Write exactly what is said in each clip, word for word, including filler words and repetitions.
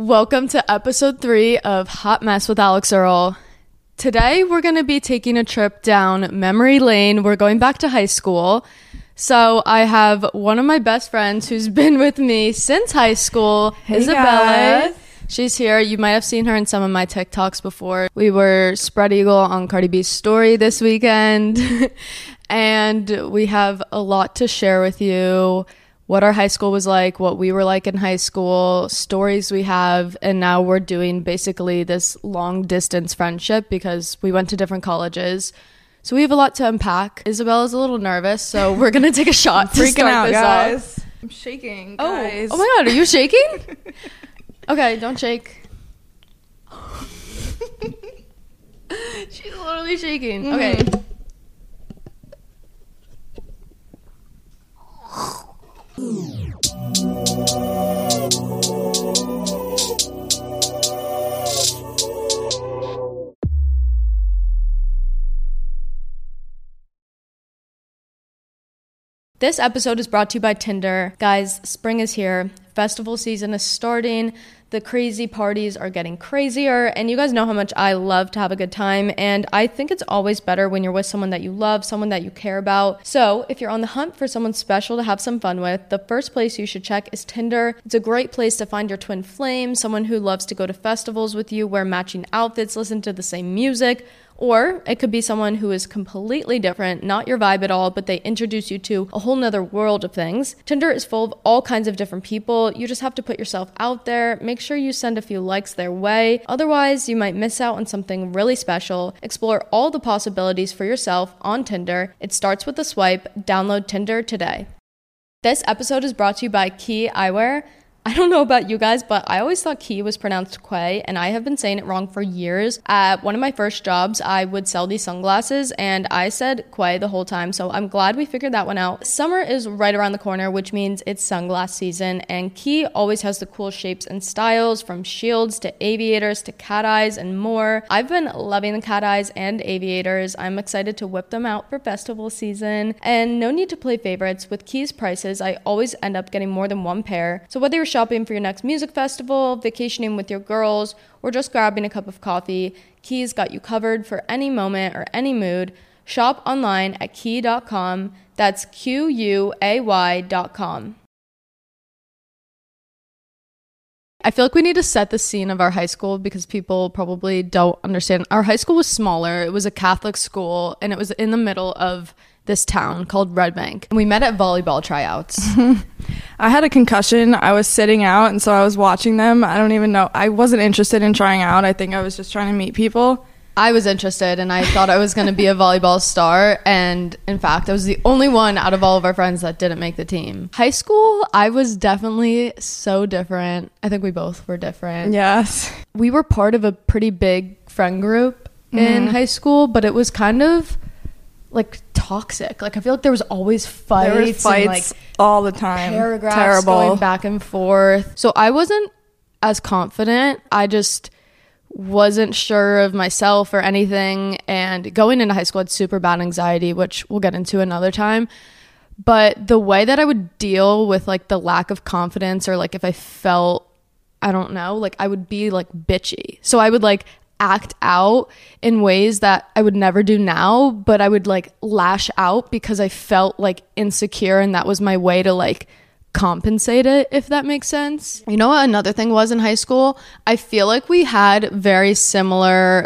Welcome to episode three of Hot Mess with Alex Earl. Today we're going to be taking a trip down memory lane. We're going back to high school. So I have one of my best friends who's been with me since high school, hey Isabella. Guys. She's here. You might have seen her in some of my TikToks before. We were spread eagle on Cardi B's story this weekend. And we have a lot to share with you. What our high school was like, what we were like in high school, stories we have, and now we're doing basically this long distance friendship because we went to different colleges. So we have a lot to unpack. Isabella's a little nervous, so we're gonna take a shot to Freaking start out, this guys. off. I'm shaking, Oh, guys. oh my god, are you shaking? Okay, don't shake. She's literally shaking. Mm. Okay. This episode is brought to you by Tinder. Guys, spring is here. Festival season is starting. The crazy parties are getting crazier, and you guys know how much I love to have a good time, and I think it's always better when you're with someone that you love, someone that you care about. So if you're on the hunt for someone special to have some fun with, the first place you should check is Tinder. It's a great place to find your twin flame, someone who loves to go to festivals with you, wear matching outfits, listen to the same music. Or it could be someone who is completely different, not your vibe at all, but they introduce you to a whole nother world of things. Tinder is full of all kinds of different people. You just have to put yourself out there. Make sure you send a few likes their way. Otherwise, you might miss out on something really special. Explore all the possibilities for yourself on Tinder. It starts with a swipe. Download Tinder today. This episode is brought to you by Key Eyewear. I don't know about you guys, but I always thought Key was pronounced Quay, and I have been saying it wrong for years. At one of my first jobs, I would sell these sunglasses, and I said Quay the whole time, so I'm glad we figured that one out. Summer is right around the corner, which means it's sunglass season, and Key always has the cool shapes and styles, from shields to aviators to cat eyes and more. I've been loving the cat eyes and aviators. I'm excited to whip them out for festival season, and no need to play favorites. With Key's prices, I always end up getting more than one pair. So whether you're shopping for your next music festival, vacationing with your girls, or just grabbing a cup of coffee, Key's got you covered for any moment or any mood. Shop online at key dot com. That's Q U A Y dot com. I feel like we need to set the scene of our high school because people probably don't understand. Our high school was smaller. It was a Catholic school, and it was in the middle of this town called Red Bank. And we met at volleyball tryouts. I had a concussion. I was sitting out, and so I was watching them. I don't even know. I wasn't interested in trying out. I think I was just trying to meet people. I was interested, and I thought I was going to be a volleyball star. And in fact, I was the only one out of all of our friends that didn't make the team. High school, I was definitely so different. I think we both were different. Yes. We were part of a pretty big friend group Mm-hmm. in high school, but it was kind of like toxic. Like I feel like there was always fights, There were fights and, like, all the time. paragraphs Terrible. going back and forth. So I wasn't as confident. I just wasn't sure of myself or anything. And going into high school, I had super bad anxiety, which we'll get into another time. But the way that I would deal with like the lack of confidence, or like if I felt, I don't know, like I would be like bitchy. So I would like act out in ways that I would never do now, but I would like lash out because I felt like insecure, and that was my way to like compensate it, if that makes sense. You know what another thing was in high school? I feel like we had very similar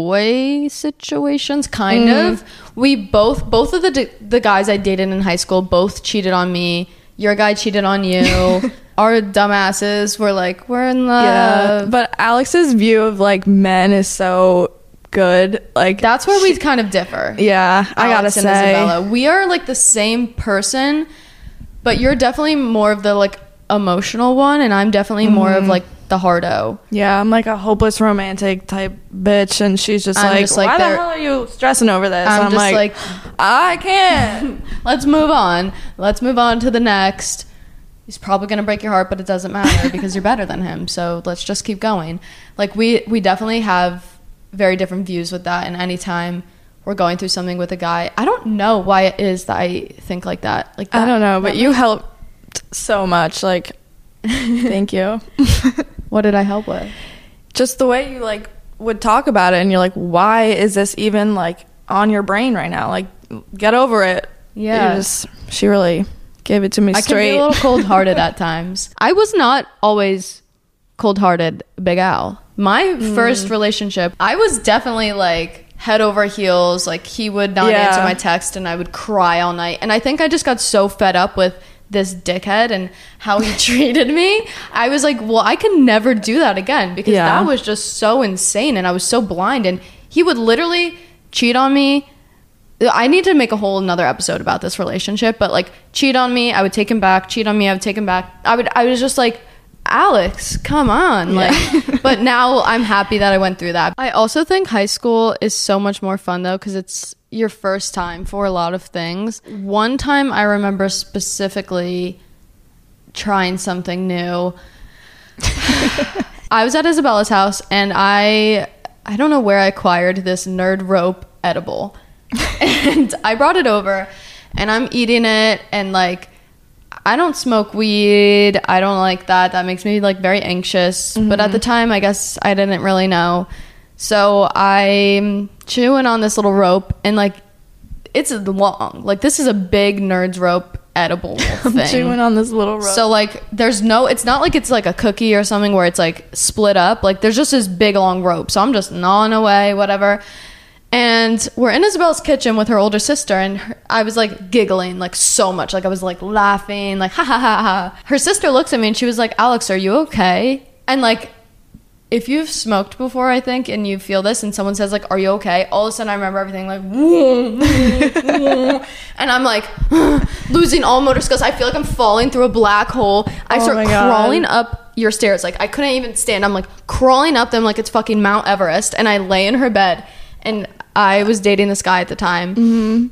boy situations, kind Mm. of. We both, both of the the guys I dated in high school both cheated on me. Your guy cheated on you. Our dumbasses were like, we're in love. Yeah. But Alex's view of like men is so good. Like That's where we kind of differ. Yeah, I gotta Alex and say. Isabella. We are like the same person, but you're definitely more of the like emotional one, and I'm definitely more Mm-hmm. of like the hardo. Yeah, I'm like a hopeless romantic type bitch, and she's just I'm like, just like why the there- hell are you stressing over this? I'm And I'm just like, like, I can't. let's move on. Let's move on to the next. He's probably going to break your heart, but it doesn't matter because you're better than him. So let's just keep going. Like we, we definitely have very different views with that. And anytime we're going through something with a guy, I don't know why it is that I think like that. Like that, I don't know, but that you might- helped so much. Like, thank you. What did I help with? Just the way you like would talk about it, and you're like, why is this even like on your brain right now? Like, get over it. Yeah. Just, she really gave it to me I straight. I can be a little cold-hearted at times. I was not always cold-hearted, Big Al. My mm. first relationship, I was definitely like head over heels. Like, he would not yeah. answer my text and I would cry all night. And I think I just got so fed up with this dickhead and how he treated me. I was like, well, I can never do that again, because yeah. that was just so insane and I was so blind. And he would literally cheat on me. I need to make a whole another episode about this relationship, but like, cheat on me, I would take him back. Cheat on me, I would take him back. I would I was just like, Alex, come on. Yeah. Like, but now I'm happy that I went through that. I also think high school is so much more fun though, because it's your first time for a lot of things. One time I remember specifically trying something new. I was at Isabella's house and I I don't know where I acquired this nerd rope edible. And I brought it over and I'm eating it, and like, I don't smoke weed. I don't like that. That makes me like very anxious. Mm-hmm. But at the time, I guess I didn't really know. So I'm chewing on this little rope, and like, it's long. Like, this is a big nerd's rope edible thing. I'm chewing on this little rope. So like, there's no, it's not like it's like a cookie or something where it's like split up. Like, there's just this big long rope. So I'm just gnawing away, whatever. And we're in Isabella's kitchen with her older sister, and her, I was like giggling like so much. Like, I was like laughing, like ha ha ha ha. Her sister looks at me and she was like, Alex, are you okay? And like, if you've smoked before, I think, and you feel this, and someone says like, are you okay? All of a sudden I remember everything like, and I'm like losing all motor skills. I feel like I'm falling through a black hole. I oh start crawling up your stairs. Like, I couldn't even stand. I'm like crawling up them like it's fucking Mount Everest. And I lay in her bed, and I was dating this guy at the time. Mm-hmm.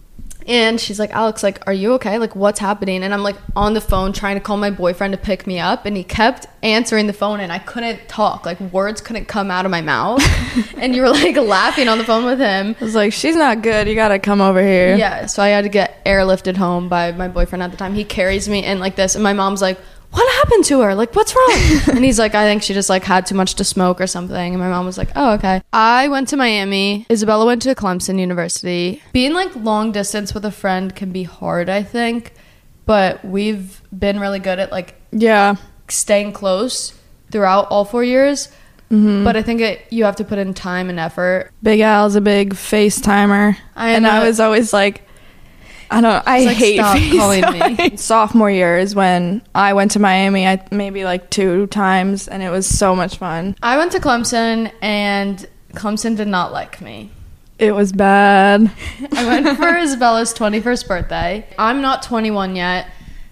And she's like, Alex, like, are you okay? Like, what's happening? And I'm like on the phone trying to call my boyfriend to pick me up, and he kept answering the phone and I couldn't talk. Like, words couldn't come out of my mouth. And you were like laughing on the phone with him. I was like, she's not good. You gotta come over here. Yeah. So I had to get airlifted home by my boyfriend at the time. He carries me in like this, and my mom's like, what happened to her? Like, what's wrong? And he's like, I think she just like had too much to smoke or something. And my mom was like, oh, okay. I went to Miami. Isabella went to Clemson University. Being like long distance with a friend can be hard, I think. But we've been really good at like yeah staying close throughout all four years. Mm-hmm. But I think it, you have to put in time and effort. Big Al's a big FaceTimer. I and I was always like, I don't. I like, hate stop calling me. Sophomore year is when I went to Miami. I maybe like two times, and it was so much fun. I went to Clemson, and Clemson did not like me. It was bad. I went for Isabella's twenty-first birthday. I'm not twenty-one yet,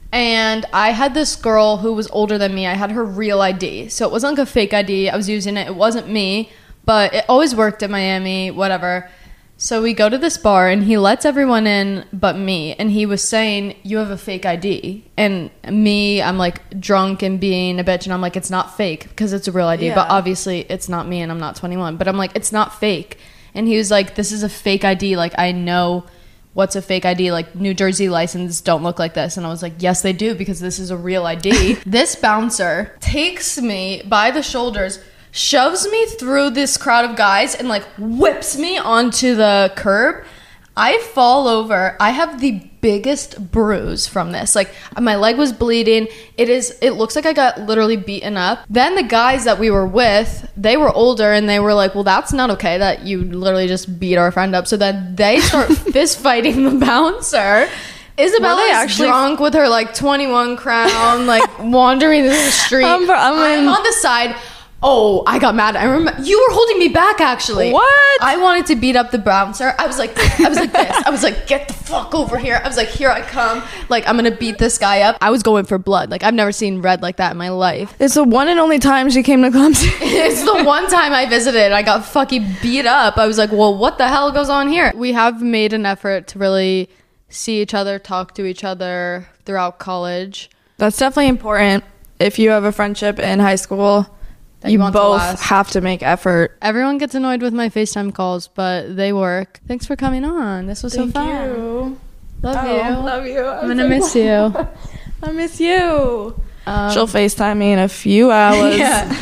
and I had this girl who was older than me. I had her real I D, so it wasn't like a fake I D. I was using it. It wasn't me, but it always worked at Miami. Whatever. So we go to this bar, and he lets everyone in but me. And he was saying, you have a fake I D. And me, I'm like drunk and being a bitch. And I'm like, it's not fake because it's a real I D. Yeah. But obviously it's not me and I'm not twenty-one. But I'm like, it's not fake. And he was like, this is a fake I D. Like, I know what's a fake I D. Like, New Jersey license don't look like this. And I was like, yes, they do, because this is a real I D. This bouncer takes me by the shoulders, shoves me through this crowd of guys, and like whips me onto the curb. I fall over. I have the biggest bruise from this. Like, my leg was bleeding. It is it looks like I got literally beaten up. Then the guys that we were with, they were older, and they were like, well, that's not okay that you literally just beat our friend up. So then they start fist fighting the bouncer. Isabella is actually drunk with her like twenty-one crown, like wandering through the street. I'm, I'm, I'm on the side. Oh, I got mad. I remember you were holding me back, actually. What? I wanted to beat up the bouncer. I was like, I was like this. I was like, get the fuck over here. I was like, here I come. Like, I'm gonna beat this guy up. I was going for blood. Like, I've never seen red like that in my life. It's the one and only time she came to Clemson. It's the one time I visited. I got fucking beat up. I was like, well, what the hell goes on here? We have made an effort to really see each other, talk to each other throughout college. That's definitely important. If you have a friendship in high school, you, you both have to make effort. Everyone gets annoyed with my FaceTime calls, but they work. Thanks for coming on. This was Thank so fun. You. Love oh, you. Love you. I'm going to miss you. I miss you. Um, She'll FaceTime me in a few hours. Yeah.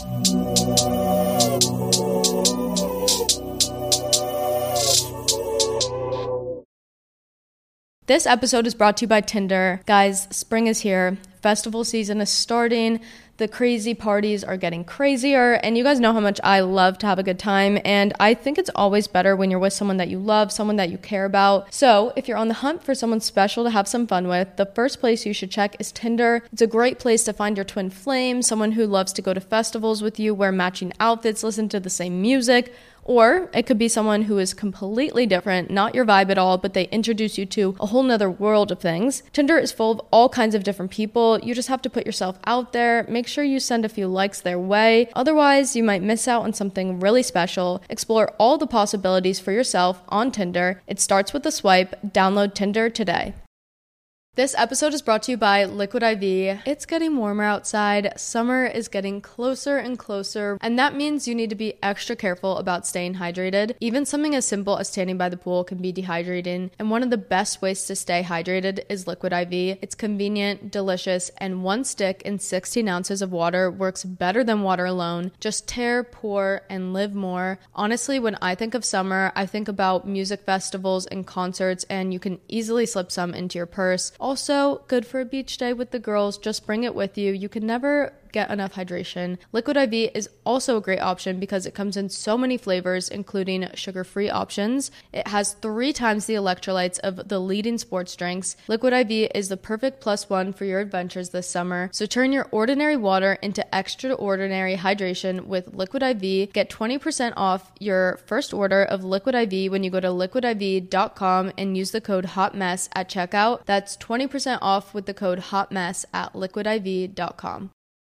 This episode is brought to you by Tinder. Guys, spring is here. Festival season is starting. The crazy parties are getting crazier, and you guys know how much I love to have a good time, and I think it's always better when you're with someone that you love, someone that you care about. So if you're on the hunt for someone special to have some fun with, the first place you should check is Tinder. It's a great place to find your twin flame, someone who loves to go to festivals with you, wear matching outfits, listen to the same music. Or it could be someone who is completely different, not your vibe at all, but they introduce you to a whole nother world of things. Tinder is full of all kinds of different people. You just have to put yourself out there. Make sure you send a few likes their way. Otherwise, you might miss out on something really special. Explore all the possibilities for yourself on Tinder. It starts with a swipe. Download Tinder today. This episode is brought to you by Liquid I V. It's getting warmer outside. Summer is getting closer and closer, and that means you need to be extra careful about staying hydrated. Even something as simple as standing by the pool can be dehydrating, and one of the best ways to stay hydrated is Liquid I V. It's convenient, delicious, and one stick in sixteen ounces of water works better than water alone. Just tear, pour, and live more. Honestly, when I think of summer, I think about music festivals and concerts, and you can easily slip some into your purse. Also, good for a beach day with the girls. Just bring it with you. You can never get enough hydration. Liquid I V is also a great option because it comes in so many flavors, including sugar-free options. It has three times the electrolytes of the leading sports drinks. Liquid I V is the perfect plus one for your adventures this summer. So turn your ordinary water into extraordinary hydration with Liquid I V. Get twenty percent off your first order of Liquid I V when you go to liquid I V dot com and use the code HOTMESS at checkout. That's twenty percent off with the code HOTMESS at liquid I V dot com.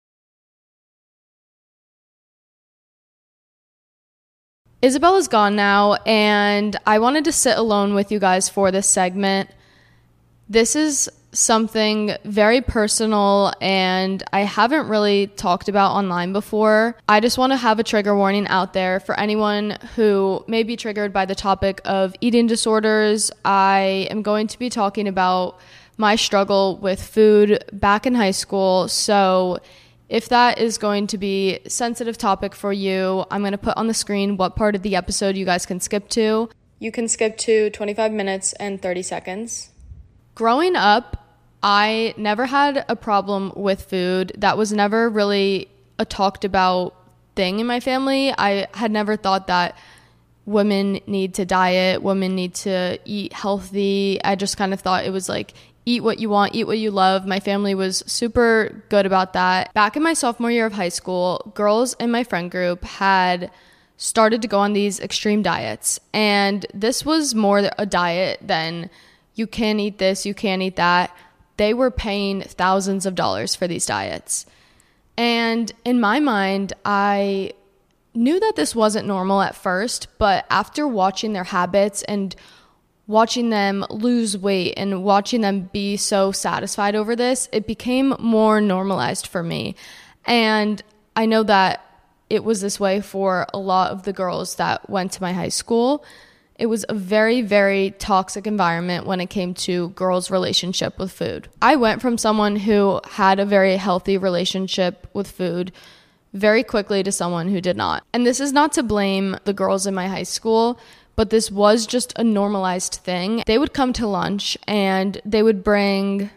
Isabella's gone now, and I wanted to sit alone with you guys for this segment. This is something very personal, and I haven't really talked about online before. I just want to have a trigger warning out there for anyone who may be triggered by the topic of eating disorders. I am going to be talking about my struggle with food back in high school, so if that is going to be a sensitive topic for you, I'm going to put on the screen what part of the episode you guys can skip to. You can skip to twenty-five minutes and thirty seconds. Growing up, I never had a problem with food. That was never really a talked about thing in my family. I had never thought that women need to diet, women need to eat healthy. I just kind of thought it was like, eat what you want, eat what you love. My family was super good about that. Back in my sophomore year of high school, girls in my friend group had started to go on these extreme diets. And this was more a diet than you can't eat this, you can't eat that. They were paying thousands of dollars for these diets. And in my mind, I knew that this wasn't normal at first, but after watching their habits and watching them lose weight and watching them be so satisfied over this, it became more normalized for me. And I know that it was this way for a lot of the girls that went to my high school. It was a very, very toxic environment when it came to girls' relationship with food. I went from someone who had a very healthy relationship with food very quickly to someone who did not. And this is not to blame the girls in my high school, but this was just a normalized thing. They would come to lunch and they would bring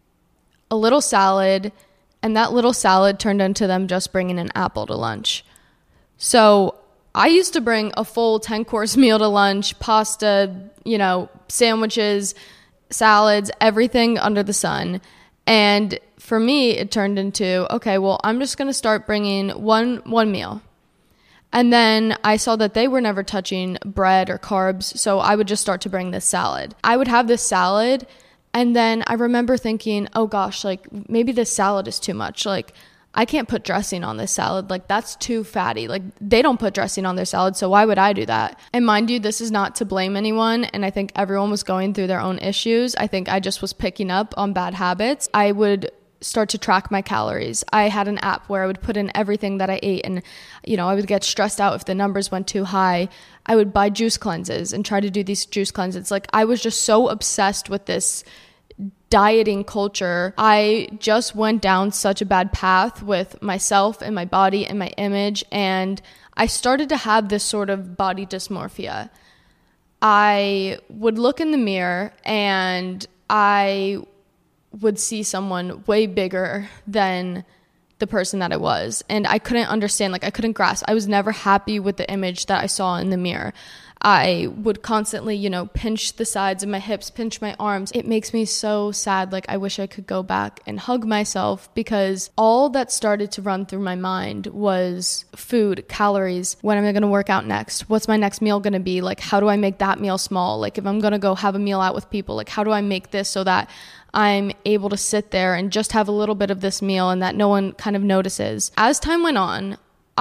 a little salad, and that little salad turned into them just bringing an apple to lunch. So I used to bring a full ten-course meal to lunch, pasta, you know, sandwiches, salads, everything under the sun. And for me, it turned into, okay, well, I'm just going to start bringing one one meal. And then I saw that they were never touching bread or carbs, so I would just start to bring this salad. I would have this salad, and then I remember thinking, oh gosh, like maybe this salad is too much. Like I can't put dressing on this salad. Like that's too fatty. Like they don't put dressing on their salad, so why would I do that? And mind you, this is not to blame anyone, and I think everyone was going through their own issues. I think I just was picking up on bad habits. I would start to track my calories. I had an app where I would put in everything that I ate, and you know, I would get stressed out if the numbers went too high. I would buy juice cleanses and try to do these juice cleanses. Like I was just so obsessed with this dieting culture, I just went down such a bad path with myself and my body and my image, and I started to have this sort of body dysmorphia. I would look in the mirror and I would see someone way bigger than the person that I was, and I couldn't understand, like I couldn't grasp. I was never happy with the image that I saw in the mirror. I would constantly, you know, pinch the sides of my hips, pinch my arms. It makes me so sad. Like, I wish I could go back and hug myself, because all that started to run through my mind was food, calories. When am I going to work out next? What's my next meal going to be? Like, how do I make that meal small? Like, if I'm going to go have a meal out with people, like, how do I make this so that I'm able to sit there and just have a little bit of this meal and that no one kind of notices? As time went on,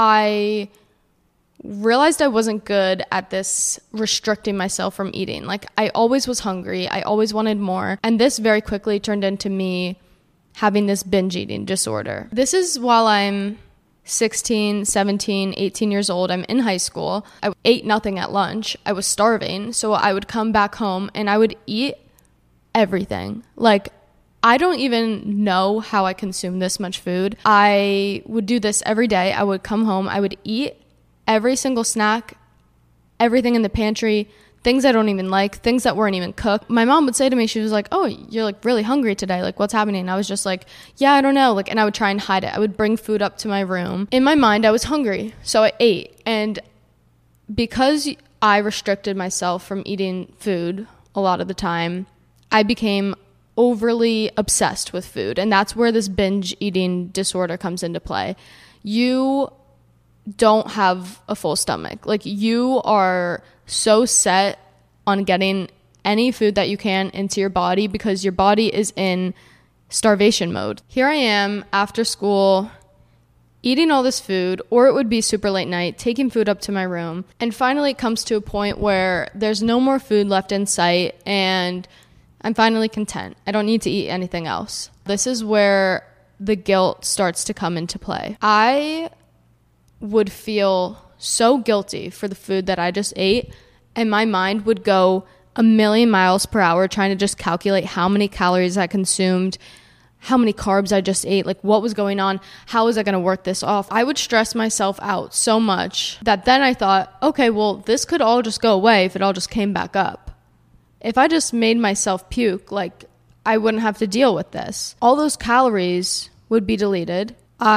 I realized I wasn't good at this restricting myself from eating. Like, I always was hungry. I always wanted more. And this very quickly turned into me having this binge eating disorder. This is while I'm sixteen, seventeen, eighteen years old. I'm in high school. I ate nothing at lunch. I was starving. So I would come back home and I would eat everything. Like, I don't even know how I consume this much food. I would do this every day. I would come home. I would eat every single snack, everything in the pantry, things I don't even like, things that weren't even cooked. My mom would say to me, she was like, oh, you're like really hungry today. Like, what's happening? And I was just like, yeah, I don't know. Like, and I would try and hide it. I would bring food up to my room. In my mind, I was hungry. So I ate. And because I restricted myself from eating food a lot of the time, I became overly obsessed with food. And that's where this binge eating disorder comes into play. You don't have a full stomach. Like, you are so set on getting any food that you can into your body because your body is in starvation mode. Here I am after school eating all this food, or it would be super late night, taking food up to my room. And finally it comes to a point where there's no more food left in sight and I'm finally content. I don't need to eat anything else. This is where the guilt starts to come into play. I would feel so guilty for the food that I just ate, and my mind would go a million miles per hour trying to just calculate how many calories I consumed, how many carbs I just ate, like what was going on, how was I going to work this off. I would stress myself out so much that then I thought, okay, well, this could all just go away if it all just came back up. If I just made myself puke, like, I wouldn't have to deal with this. All those calories would be deleted.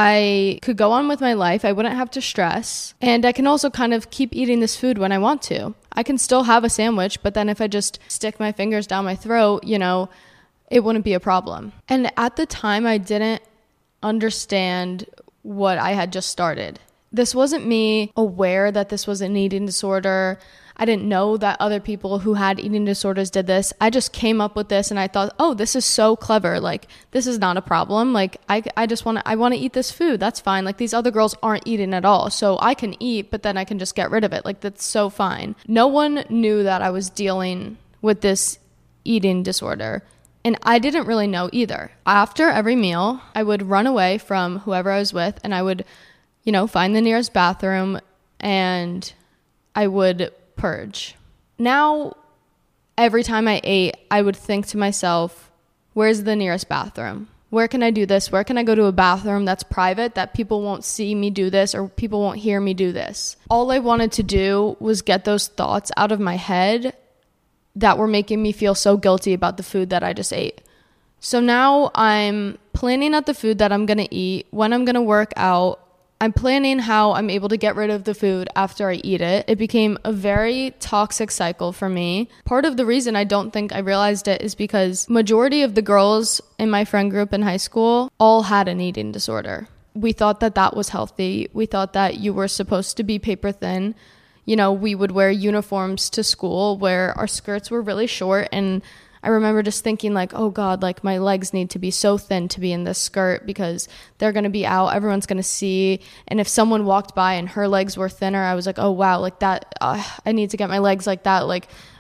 I could go on with my life. I wouldn't have to stress. And I can also kind of keep eating this food when I want to. I can still have a sandwich, but then if I just stick my fingers down my throat, you know, it wouldn't be a problem. And at the time, I didn't understand what I had just started. This wasn't me aware that this was an eating disorder. I didn't know that other people who had eating disorders did this. I just came up with this and I thought, oh, this is so clever. Like, this is not a problem. Like, I, I just want to, I want to eat this food. That's fine. Like, these other girls aren't eating at all. So I can eat, but then I can just get rid of it. Like, that's so fine. No one knew that I was dealing with this eating disorder. And I didn't really know either. After every meal, I would run away from whoever I was with and I would, you know, find the nearest bathroom and I would purge. Now, every time I ate, I would think to myself, where's the nearest bathroom? Where can I do this? Where can I go to a bathroom that's private, that people won't see me do this or people won't hear me do this? All I wanted to do was get those thoughts out of my head that were making me feel so guilty about the food that I just ate. So now I'm planning out the food that I'm going to eat, when I'm going to work out. I'm planning how I'm able to get rid of the food after I eat it. It became a very toxic cycle for me. Part of the reason I don't think I realized it is because majority of the girls in my friend group in high school all had an eating disorder. We thought that that was healthy. We thought that you were supposed to be paper thin. You know, we would wear uniforms to school where our skirts were really short, and I remember just thinking like, oh God, like my legs need to be so thin to be in this skirt because they're going to be out. Everyone's going to see. And if someone walked by and her legs were thinner, I was like, oh wow, like that, uh, I need to get my legs like that. Like,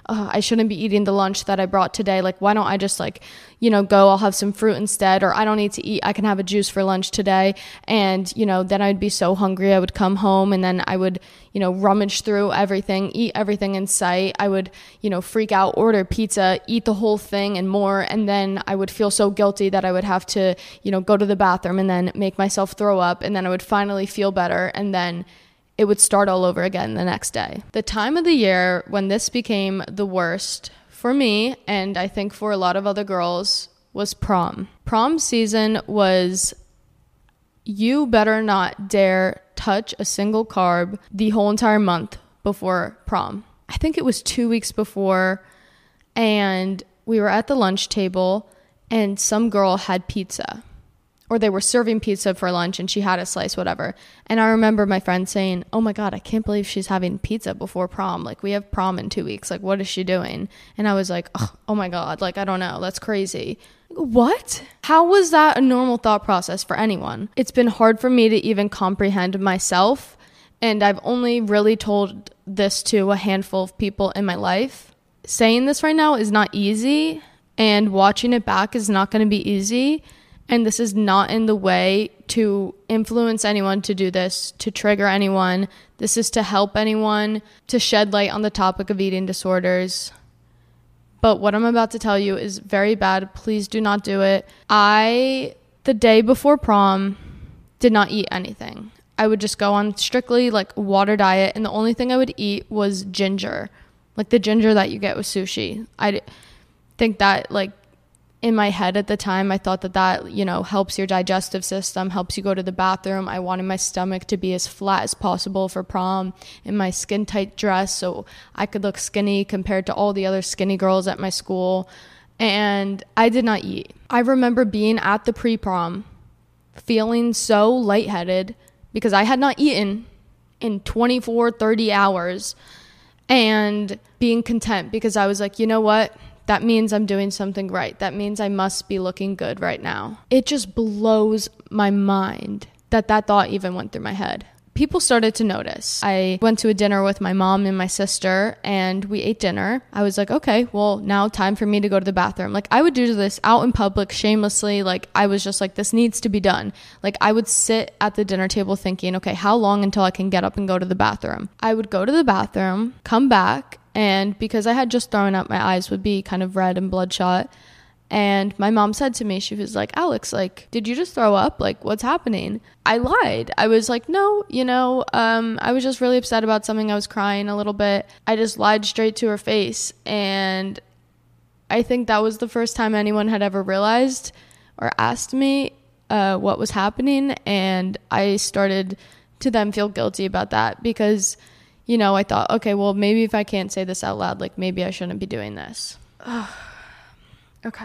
oh, I shouldn't be eating the lunch that I brought today. Like, why don't I just like, you know, go, I'll have some fruit instead, or I don't need to eat, I can have a juice for lunch today. And, you know, then I'd be so hungry. I would come home and then I would, you know, rummage through everything, eat everything in sight. I would, you know, freak out, order pizza, eat the whole thing and more. And then I would feel so guilty that I would have to, you know, go to the bathroom and then make myself throw up. And then I would finally feel better. And then it would start all over again the next day. The time of the year when this became the worst for me, and I think for a lot of other girls, was prom. Prom season was, you better not dare touch a single carb the whole entire month before prom. I think it was two weeks before, and we were at the lunch table and some girl had pizza. Or they were serving pizza for lunch and she had a slice, whatever. And I remember my friend saying, oh my God, I can't believe she's having pizza before prom. Like, we have prom in two weeks. Like, what is she doing? And I was like, oh, oh my God, like, I don't know. That's crazy. What? How was that a normal thought process for anyone? It's been hard for me to even comprehend myself. And I've only really told this to a handful of people in my life. Saying this right now is not easy, and watching it back is not going to be easy. And this is not in the way to influence anyone to do this, to trigger anyone. This is to help anyone, to shed light on the topic of eating disorders. But what I'm about to tell you is very bad. Please do not do it. I, the day before prom, did not eat anything. I would just go on strictly like water diet. And the only thing I would eat was ginger, like the ginger that you get with sushi. I think that like, in my head at the time, I thought that that, you know, helps your digestive system, helps you go to the bathroom. I wanted my stomach to be as flat as possible for prom in my skin tight dress so I could look skinny compared to all the other skinny girls at my school. And I did not eat. I remember being at the pre-prom feeling so lightheaded because I had not eaten in twenty-four, thirty hours, and being content because I was like, you know what? That means I'm doing something right. That means I must be looking good right now. It just blows my mind that that thought even went through my head. People started to notice. I went to a dinner with my mom and my sister, and we ate dinner. I was like, okay, well, now time for me to go to the bathroom. Like, I would do this out in public shamelessly. Like, I was just like, this needs to be done. Like, I would sit at the dinner table thinking, okay, how long until I can get up and go to the bathroom? I would go to the bathroom, come back, and because I had just thrown up, my eyes would be kind of red and bloodshot. And my mom said to me, she was like, Alex, like, did you just throw up? Like, what's happening? I lied. I was like, no, you know, um, I was just really upset about something. I was crying a little bit. I just lied straight to her face. And I think that was the first time anyone had ever realized or asked me uh, what was happening. And I started to then feel guilty about that because, you know, I thought, okay, well, maybe if I can't say this out loud, like, maybe I shouldn't be doing this. Okay.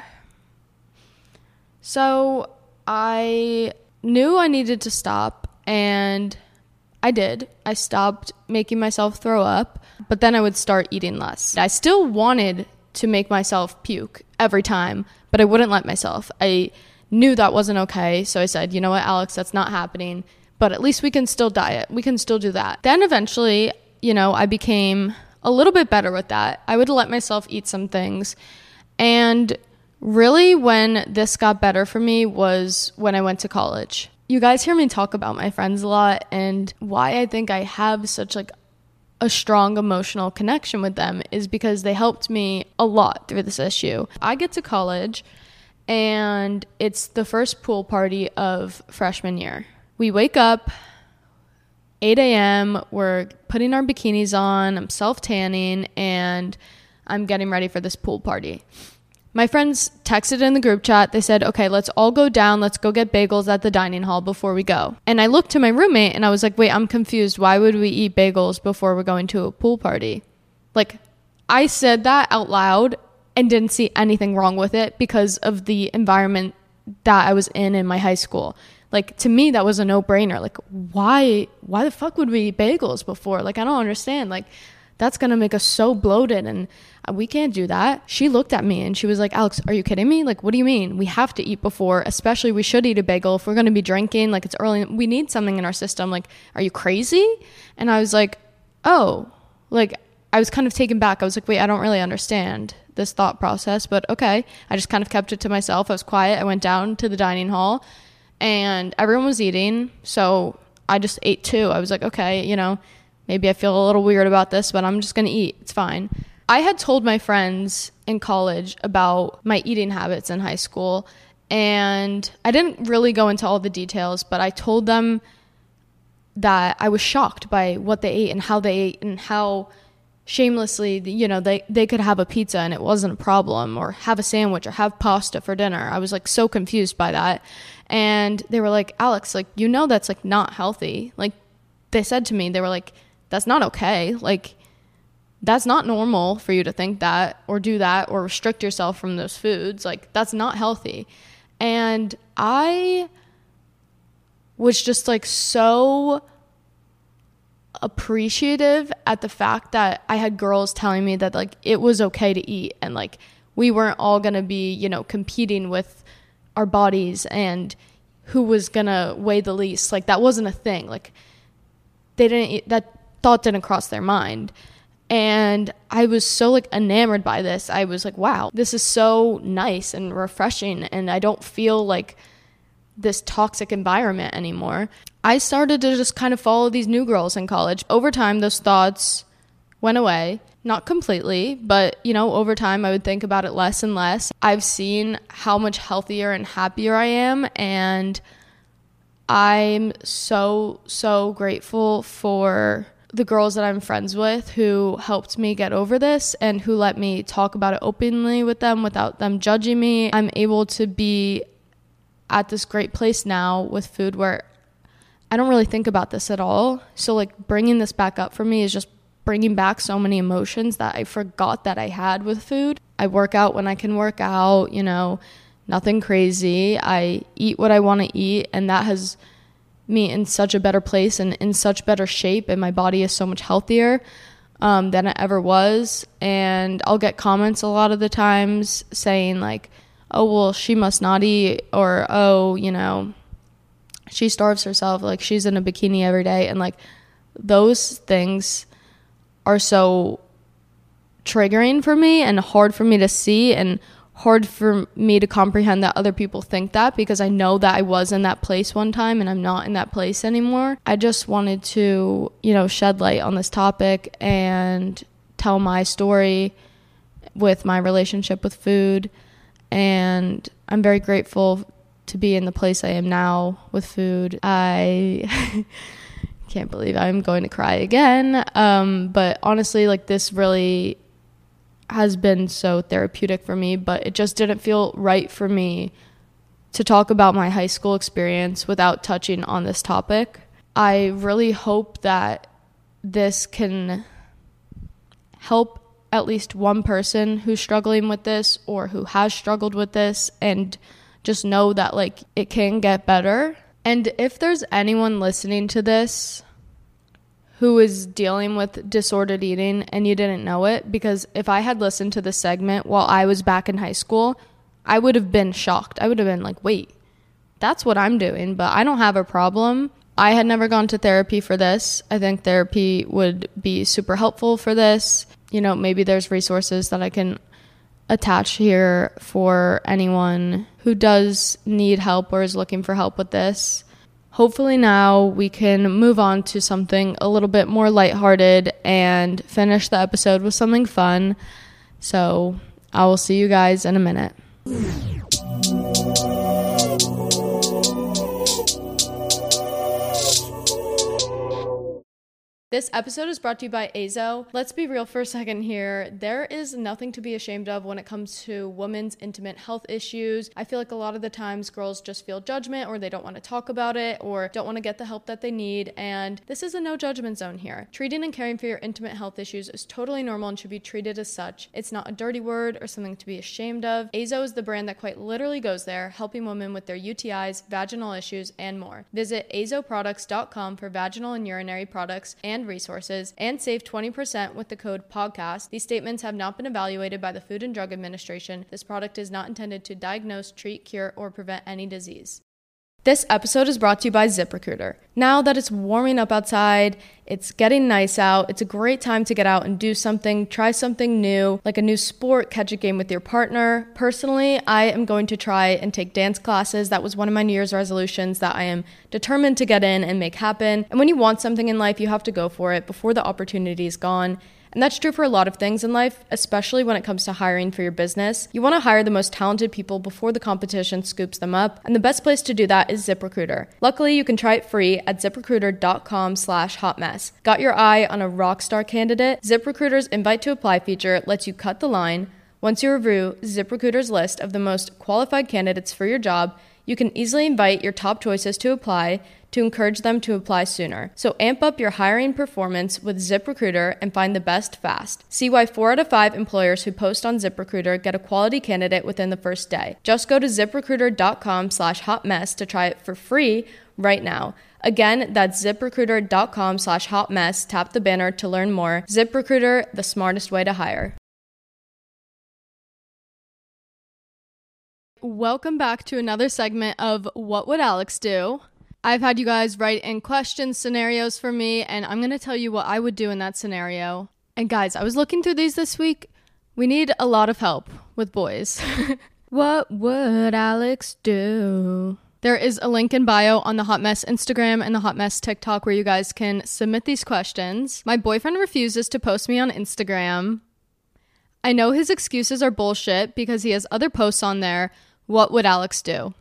So I knew I needed to stop, and I did. I stopped making myself throw up, but then I would start eating less. I still wanted to make myself puke every time, but I wouldn't let myself. I knew that wasn't okay, so I said, you know what, Alex, that's not happening, but at least we can still diet. We can still do that. Then eventually, you know, I became a little bit better with that. I would let myself eat some things, and really, when this got better for me was when I went to college. You guys hear me talk about my friends a lot, and why I think I have such like a strong emotional connection with them is because they helped me a lot through this issue. I get to college, and it's the first pool party of freshman year. We wake up, eight a.m., we're putting our bikinis on, I'm self-tanning, and I'm getting ready for this pool party. My friends texted in the group chat. They said, okay, let's all go down. Let's go get bagels at the dining hall before we go. And I looked to my roommate and I was like, wait, I'm confused. Why would we eat bagels before we're going to a pool party? Like, I said that out loud and didn't see anything wrong with it because of the environment that I was in in my high school. Like, to me, that was a no-brainer. Like, why, why the fuck would we eat bagels before? Like, I don't understand. Like, that's going to make us so bloated, and we can't do that. She looked at me and she was like, Alex, are you kidding me? Like, what do you mean? We have to eat before, especially we should eat a bagel if we're going to be drinking. Like, it's early. We need something in our system. Like, are you crazy? And I was like, oh, like, I was kind of taken back. I was like, wait, I don't really understand this thought process, but okay. I just kind of kept it to myself. I was quiet. I went down to the dining hall and everyone was eating. So I just ate too. I was like, okay, you know, maybe I feel a little weird about this, but I'm just going to eat. It's fine. I had told my friends in college about my eating habits in high school, and I didn't really go into all the details, but I told them that I was shocked by what they ate and how they ate and how shamelessly, you know, they, they could have a pizza and it wasn't a problem, or have a sandwich or have pasta for dinner. I was like so confused by that. And they were like, Alex, like, you know, that's like not healthy. Like they said to me, they were like, that's not okay. Like, that's not normal for you to think that or do that or restrict yourself from those foods. Like, that's not healthy. And I was just like so appreciative at the fact that I had girls telling me that like it was okay to eat, and like we weren't all going to be, you know, competing with our bodies and who was going to weigh the least. Like that wasn't a thing. Like they didn't, that thought didn't cross their mind. And I was so like enamored by this. I was like, wow, this is so nice and refreshing. And I don't feel like this toxic environment anymore. I started to just kind of follow these new girls in college. Over time, those thoughts went away. Not completely, but, you know, over time, I would think about it less and less. I've seen how much healthier and happier I am. And I'm so, so grateful for the girls that I'm friends with who helped me get over this and who let me talk about it openly with them without them judging me. I'm able to be at this great place now with food where I don't really think about this at all. So like bringing this back up for me is just bringing back so many emotions that I forgot that I had with food. I work out when I can work out, you know, nothing crazy. I eat what I want to eat, and that has me in such a better place and in such better shape, and my body is so much healthier um, than it ever was. And I'll get comments a lot of the times saying like, oh, well, she must not eat, or, oh, you know, she starves herself, like she's in a bikini every day. And like those things are so triggering for me and hard for me to see, and hard for me to comprehend that other people think that, because I know that I was in that place one time and I'm not in that place anymore. I just wanted to, you know, shed light on this topic and tell my story with my relationship with food. And I'm very grateful to be in the place I am now with food. I can't believe I'm going to cry again. Um, but honestly, like this really has been so therapeutic for me, but it just didn't feel right for me to talk about my high school experience without touching on this topic. I really hope that this can help at least one person who's struggling with this or who has struggled with this, and just know that like it can get better. And if there's anyone listening to this who is dealing with disordered eating and you didn't know it, because if I had listened to this segment while I was back in high school, I would have been shocked. I would have been like, wait, that's what I'm doing, but I don't have a problem. I had never gone to therapy for this. I think therapy would be super helpful for this. You know, maybe there's resources that I can attach here for anyone who does need help or is looking for help with this. Hopefully now we can move on to something a little bit more lighthearted and finish the episode with something fun. So I will see you guys in a minute. This episode is brought to you by Azo. Let's be real for a second here. There is nothing to be ashamed of when it comes to women's intimate health issues. I feel like a lot of the times girls just feel judgment, or they don't want to talk about it, or don't want to get the help that they need. And this is a no judgment zone here. Treating and caring for your intimate health issues is totally normal and should be treated as such. It's not a dirty word or something to be ashamed of. Azo is the brand that quite literally goes there, helping women with their U T Is, vaginal issues, and more. Visit azo products dot com for vaginal and urinary products and resources, and save twenty percent with the code podcast. These statements have not been evaluated by the Food and Drug Administration. This product is not intended to diagnose, treat, cure, or prevent any disease. This episode is brought to you by ZipRecruiter. Now that it's warming up outside, it's getting nice out, it's a great time to get out and do something, try something new, like a new sport, catch a game with your partner. Personally, I am going to try and take dance classes. That was one of my New Year's resolutions that I am determined to get in and make happen. And when you want something in life, you have to go for it before the opportunity is gone. And that's true for a lot of things in life, especially when it comes to hiring for your business. You want to hire the most talented people before the competition scoops them up, and the best place to do that is ZipRecruiter. Luckily, you can try it free at ZipRecruiter.com slash hotmess. Got your eye on a rockstar candidate? ZipRecruiter's invite to apply feature lets you cut the line. Once you review ZipRecruiter's list of the most qualified candidates for your job, you can easily invite your top choices to apply to encourage them to apply sooner. So amp up your hiring performance with ZipRecruiter and find the best fast. See why four out of five employers who post on ZipRecruiter get a quality candidate within the first day. Just go to ZipRecruiter.com slash hotmess to try it for free right now. Again, that's ZipRecruiter.com slash hotmess. Tap the banner to learn more. ZipRecruiter, the smartest way to hire. Welcome back to another segment of What Would Alex Do? I've had you guys write in questions, scenarios for me, and I'm going to tell you what I would do in that scenario. And guys, I was looking through these this week. We need a lot of help with boys. What would Alex do? There is a link in bio on the Hot Mess Instagram and the Hot Mess TikTok where you guys can submit these questions. My boyfriend refuses to post me on Instagram. I know his excuses are bullshit because he has other posts on there. What would Alex do?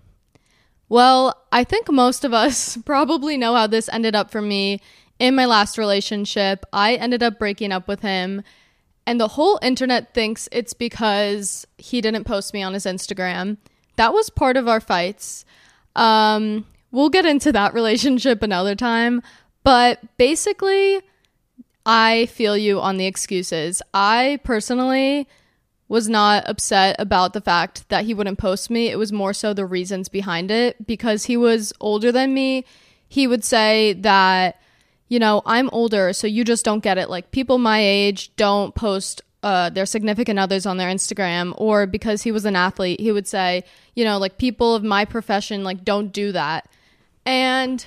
Well, I think most of us probably know how this ended up for me in my last relationship. I ended up breaking up with him, and the whole internet thinks it's because he didn't post me on his Instagram. That was part of our fights. Um, we'll get into that relationship another time, but basically, I feel you on the excuses. I personally was not upset about the fact that he wouldn't post me. It was more so the reasons behind it. Because he was older than me, he would say that, you know, I'm older, so you just don't get it. Like, people my age don't post uh, their significant others on their Instagram. Or because he was an athlete, he would say, you know, like, people of my profession, like, don't do that. And,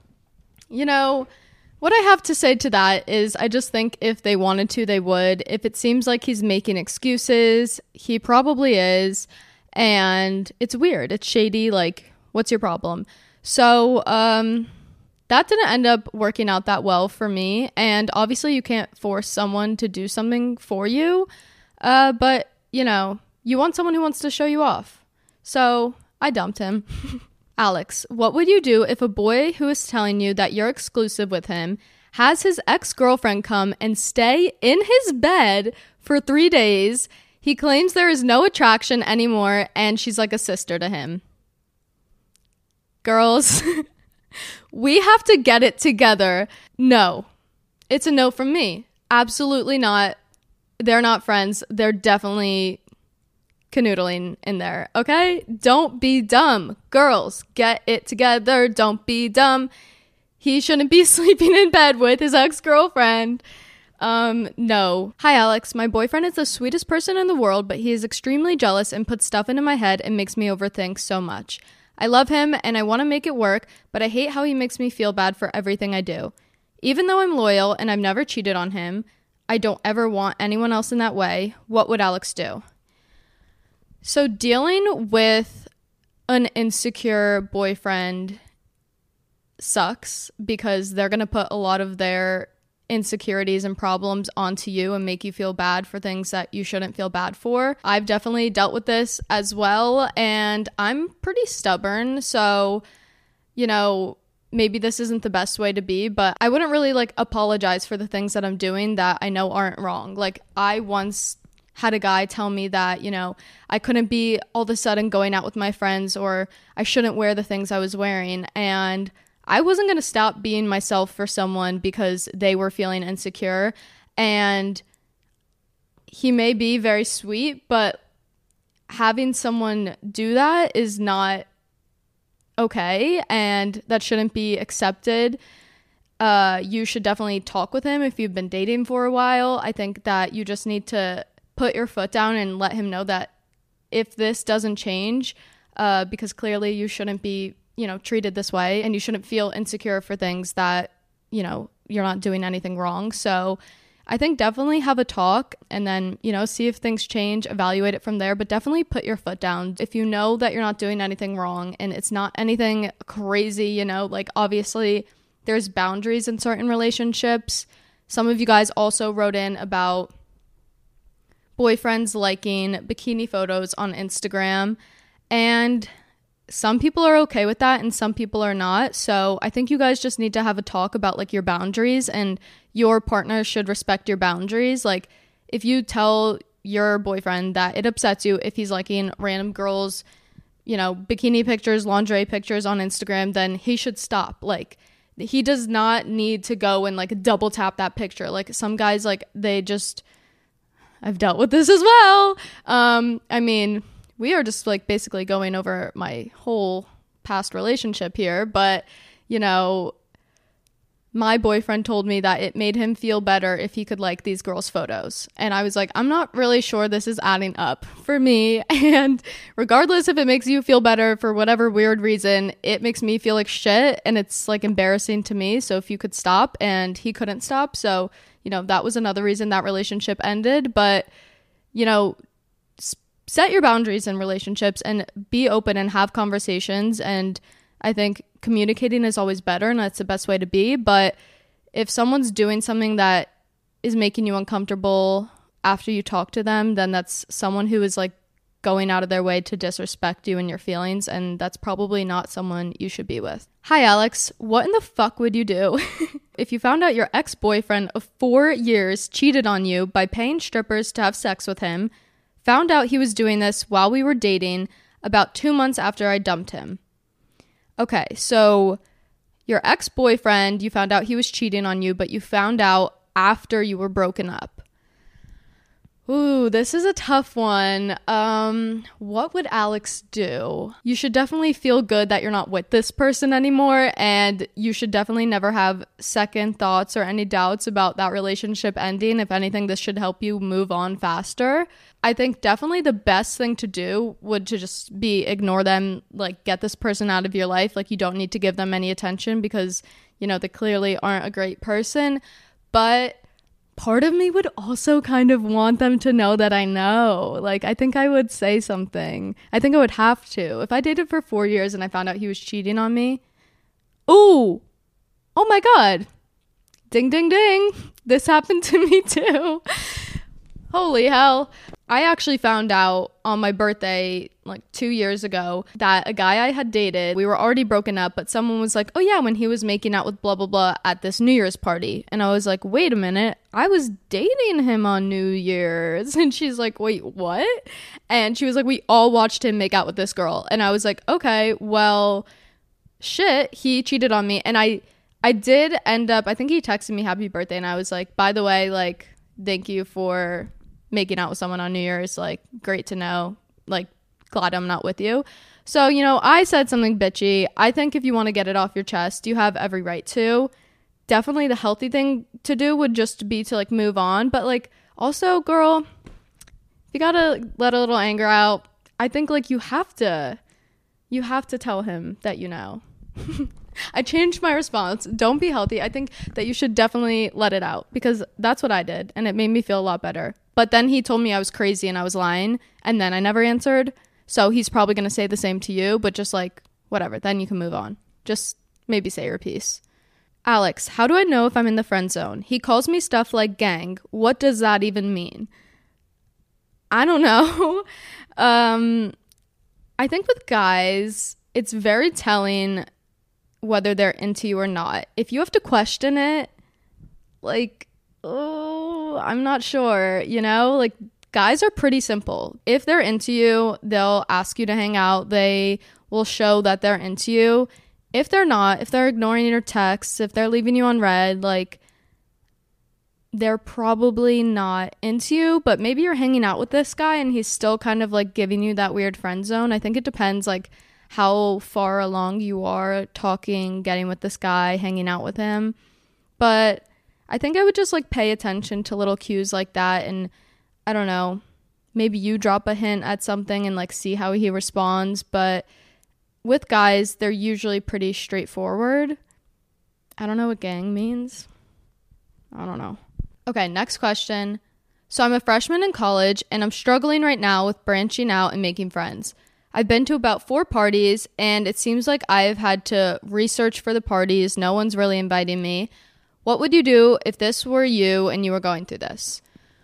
you know, what I have to say to that is I just think if they wanted to, they would. If it seems like he's making excuses, he probably is. And it's weird. It's shady. Like, what's your problem? So um, that didn't end up working out that well for me. And obviously you can't force someone to do something for you. Uh, but, you know, you want someone who wants to show you off. So I dumped him. Alex, what would you do if a boy who is telling you that you're exclusive with him has his ex-girlfriend come and stay in his bed for three days? He claims there is no attraction anymore and she's like a sister to him. Girls, we have to get it together. No, it's a no from me. Absolutely not. They're not friends. They're definitely canoodling in there, okay? Don't be dumb. Girls, get it together. Don't be dumb. He shouldn't be sleeping in bed with his ex-girlfriend. Um, no. Hi, Alex. My boyfriend is the sweetest person in the world, but he is extremely jealous and puts stuff into my head and makes me overthink so much. I love him and I want to make it work, but I hate how he makes me feel bad for everything I do. Even though I'm loyal and I've never cheated on him, I don't ever want anyone else in that way. What would Alex do? So dealing with an insecure boyfriend sucks because they're going to put a lot of their insecurities and problems onto you and make you feel bad for things that you shouldn't feel bad for. I've definitely dealt with this as well, and I'm pretty stubborn, so, you know, maybe this isn't the best way to be, but I wouldn't really, like, apologize for the things that I'm doing that I know aren't wrong. Like, I once had a guy tell me that, you know, I couldn't be all of a sudden going out with my friends, or I shouldn't wear the things I was wearing. And I wasn't going to stop being myself for someone because they were feeling insecure. And he may be very sweet, but having someone do that is not okay, and that shouldn't be accepted. Uh, you should definitely talk with him if you've been dating for a while. I think that you just need to put your foot down and let him know that if this doesn't change, uh, because clearly you shouldn't be you know, treated this way, and you shouldn't feel insecure for things that, you know, you're not doing anything wrong. So I think definitely have a talk and then, you know, see if things change, evaluate it from there, but definitely put your foot down. If you know that you're not doing anything wrong and it's not anything crazy, you know, like obviously there's boundaries in certain relationships. Some of you guys also wrote in about boyfriends liking bikini photos on Instagram, and some people are okay with that and some people are not. So I think you guys just need to have a talk about like your boundaries, and your partner should respect your boundaries. Like if you tell your boyfriend that it upsets you if he's liking random girls, you know, bikini pictures, lingerie pictures on Instagram, then he should stop. Like he does not need to go and like double tap that picture. Like some guys, like they just, I've dealt with this as well. Um, I mean, we are just like basically going over my whole past relationship here, but you know, my boyfriend told me that it made him feel better if he could like these girls' photos. And I was like, I'm not really sure this is adding up for me. And regardless if it makes you feel better for whatever weird reason, it makes me feel like shit and it's like embarrassing to me. So if you could stop, and he couldn't stop. So, you know, that was another reason that relationship ended. But, you know, set your boundaries in relationships and be open and have conversations. And I think communicating is always better, and that's the best way to be. But if someone's doing something that is making you uncomfortable after you talk to them, then that's someone who is like going out of their way to disrespect you and your feelings, and that's probably not someone you should be with. Hi Alex, what in the fuck would you do if you found out your ex-boyfriend of four years cheated on you by paying strippers to have sex with him, found out he was doing this while we were dating about two months after I dumped him? Okay, so your ex-boyfriend, you found out he was cheating on you, but you found out after you were broken up. Ooh, this is a tough one. Um, what would Alex do? You should definitely feel good that you're not with this person anymore, and you should definitely never have second thoughts or any doubts about that relationship ending. If anything, this should help you move on faster. I think definitely the best thing to do would to just be ignore them, like get this person out of your life. Like you don't need to give them any attention because, you know, they clearly aren't a great person. But part of me would also kind of want them to know that I know. Like, I think I would say something. I think I would have to. If I dated for four years and I found out he was cheating on me, ooh, oh my God. Ding, ding, ding. This happened to me too. Holy hell. I actually found out on my birthday like two years ago that a guy I had dated, we were already broken up, but someone was like, oh yeah, when he was making out with blah, blah, blah at this New Year's party. And I was like, wait a minute, I was dating him on New Year's. And she's like, wait, what? And she was like, we all watched him make out with this girl. And I was like, okay, well, shit, he cheated on me. And I, I did end up, I think he texted me happy birthday. And I was like, by the way, like, thank you for making out with someone on New Year's, like, great to know, like, glad I'm not with you. So, you know, I said something bitchy. I think if you want to get it off your chest, you have every right to. Definitely the healthy thing to do would just be to like move on. But like also, girl, if you gotta let a little anger out, I think like you have to, you have to tell him that you know. I changed my response. Don't be healthy. I think that you should definitely let it out because that's what I did and it made me feel a lot better. But then he told me I was crazy and I was lying and then I never answered. So he's probably going to say the same to you, but just like whatever, then you can move on. Just maybe say your piece. Alex, how do I know if I'm in the friend zone? He calls me stuff like gang. What does that even mean? I don't know. um, I think with guys, it's very telling whether they're into you or not. If you have to question it, like, oh, I'm not sure, you know? Like, guys are pretty simple. If they're into you, they'll ask you to hang out. They will show that they're into you. If they're not, if they're ignoring your texts, if they're leaving you on red, like, they're probably not into you, but maybe you're hanging out with this guy and he's still kind of, like, giving you that weird friend zone. I think it depends, like, how far along you are talking, getting with this guy, hanging out with him. But I think I would just like pay attention to little cues like that. And I don't know, maybe you drop a hint at something and like see how he responds. But with guys, they're usually pretty straightforward. I don't know what gang means. I don't know. Okay, next question. So I'm a freshman in college, and I'm struggling right now with branching out and making friends. I've been to about four parties, and it seems like I've had to research for the parties. No one's really inviting me. What would you do if this were you and you were going through this?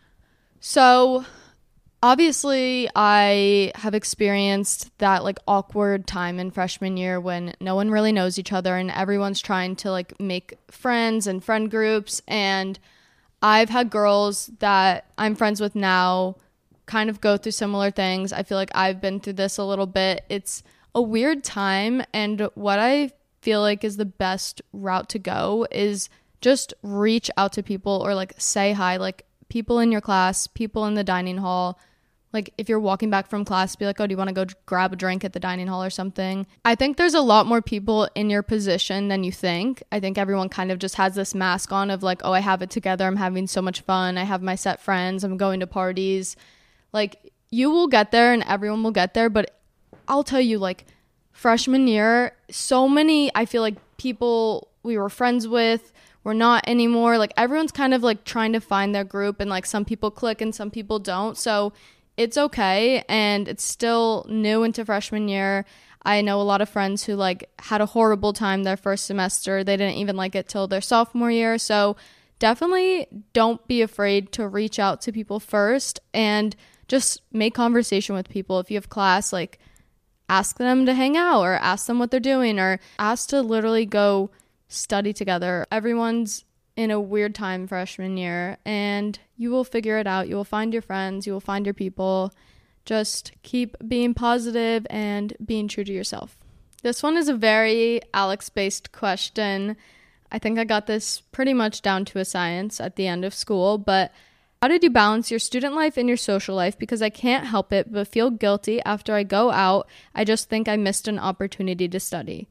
So obviously, I have experienced that like awkward time in freshman year when no one really knows each other and everyone's trying to like make friends and friend groups. And I've had girls that I'm friends with now kind of go through similar things. I feel like I've been through this a little bit. It's a weird time, and what I feel like is the best route to go is just reach out to people or like say hi, like people in your class, people in the dining hall. Like if you're walking back from class, be like, oh, do you want to go grab a drink at the dining hall or something? I think there's a lot more people in your position than you think. I think everyone kind of just has this mask on of like, oh, I have it together. I'm having so much fun. I have my set friends. I'm going to parties. Like you will get there and everyone will get there. But I'll tell you, like freshman year, so many, I feel like people we were friends with, we're not anymore. Like everyone's kind of like trying to find their group, and like some people click and some people don't. So it's okay, and it's still new into freshman year. I know a lot of friends who like had a horrible time their first semester. They didn't even like it till their sophomore year. So definitely don't be afraid to reach out to people first and just make conversation with people. If you have class, like ask them to hang out or ask them what they're doing or ask to literally go study together. Everyone's in a weird time freshman year, and you will figure it out. You will find your friends. You will find your people. Just keep being positive and being true to yourself. This one is a very Alex-based question. I think I got this pretty much down to a science at the end of school, but how did you balance your student life and your social life? Because I can't help it but feel guilty after I go out. I just think I missed an opportunity to study.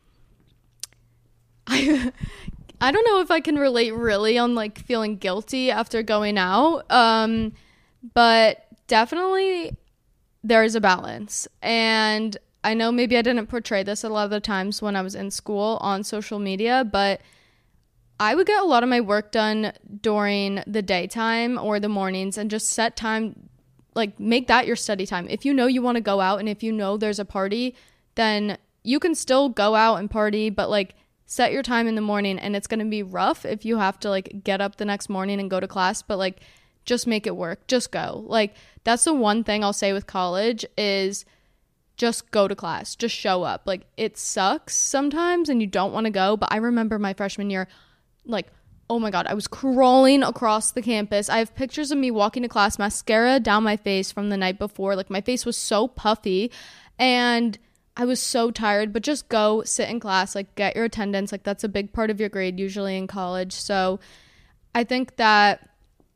I I don't know if I can relate really on like feeling guilty after going out, um, but definitely there is a balance. And I know maybe I didn't portray this a lot of the times when I was in school on social media, but I would get a lot of my work done during the daytime or the mornings, and just set time, like make that your study time. If you know you want to go out and if you know there's a party, then you can still go out and party, but like set your time in the morning. And it's going to be rough if you have to like get up the next morning and go to class, but like just make it work. Just go. Like that's the one thing I'll say with college is just go to class. Just show up. Like it sucks sometimes and you don't want to go, but I remember my freshman year, like, oh my God, I was crawling across the campus. I have pictures of me walking to class, mascara down my face from the night before. Like my face was so puffy and I was so tired, but just go sit in class, like get your attendance. Like that's a big part of your grade usually in college. So I think that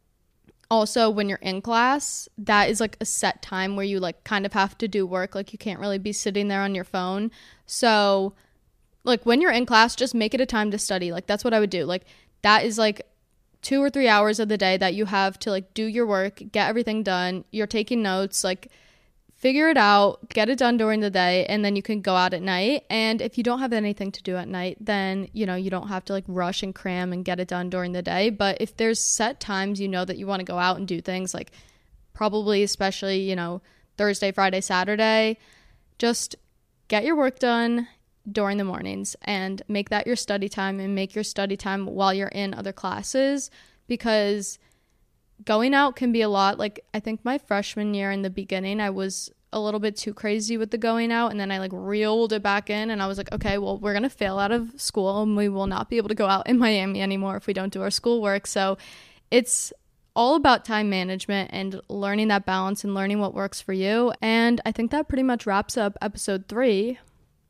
also when you're in class, that is like a set time where you like kind of have to do work. Like you can't really be sitting there on your phone. So like when you're in class, just make it a time to study. Like that's what I would do. Like that is like two or three hours of the day that you have to like do your work, get everything done. You're taking notes, like figure it out, get it done during the day, and then you can go out at night. And if you don't have anything to do at night, then, you know, you don't have to like rush and cram and get it done during the day. But if there's set times, you know, that you want to go out and do things, like probably especially, you know, Thursday, Friday, Saturday, just get your work done during the mornings and make that your study time, and make your study time while you're in other classes, because going out can be a lot. Like I think my freshman year in the beginning, I was a little bit too crazy with the going out, and then I like reeled it back in, and I was like, okay, well, we're gonna fail out of school and we will not be able to go out in Miami anymore if we don't do our schoolwork. So it's all about time management and learning that balance and learning what works for you. And I think that pretty much wraps up episode three.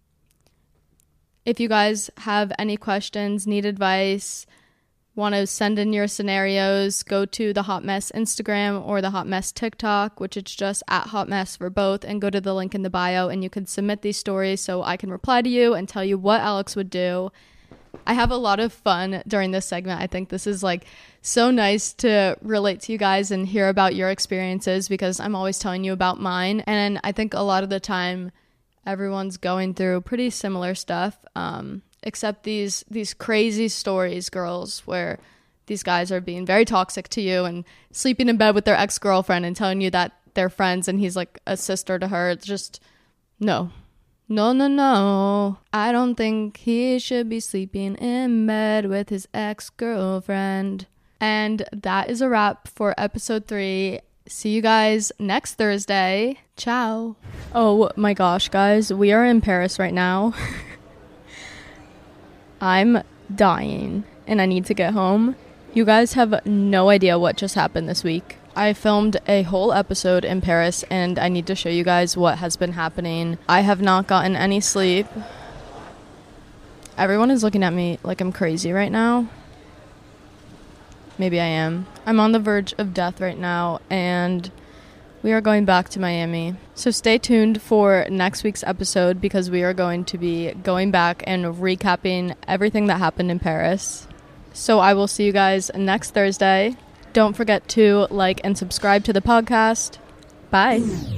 If you guys have any questions, need advice, want to send in your scenarios, go to the Hot Mess Instagram or the Hot Mess TikTok, which is just at Hot Mess for both, and go to the link in the bio and you can submit these stories so I can reply to you and tell you what Alex would do. I have a lot of fun during this segment. I think this is like so nice to relate to you guys and hear about your experiences, because I'm always telling you about mine. And I think a lot of the time everyone's going through pretty similar stuff, um, except these these crazy stories, girls, where these guys are being very toxic to you and sleeping in bed with their ex-girlfriend and telling you that they're friends and he's like a sister to her. It's just, no. No, no, no. I don't think he should be sleeping in bed with his ex-girlfriend. And that is a wrap for episode three. See you guys next Thursday. Ciao. Oh my gosh, guys. We are in Paris right now. I'm dying and I need to get home. You guys have no idea what just happened this week. I filmed a whole episode in Paris and I need to show you guys what has been happening. I have not gotten any sleep. Everyone is looking at me like I'm crazy right now. Maybe I am. I'm on the verge of death right now and we are going back to Miami. So stay tuned for next week's episode because we are going to be going back and recapping everything that happened in Paris. So I will see you guys next Thursday. Don't forget to like and subscribe to the podcast. Bye.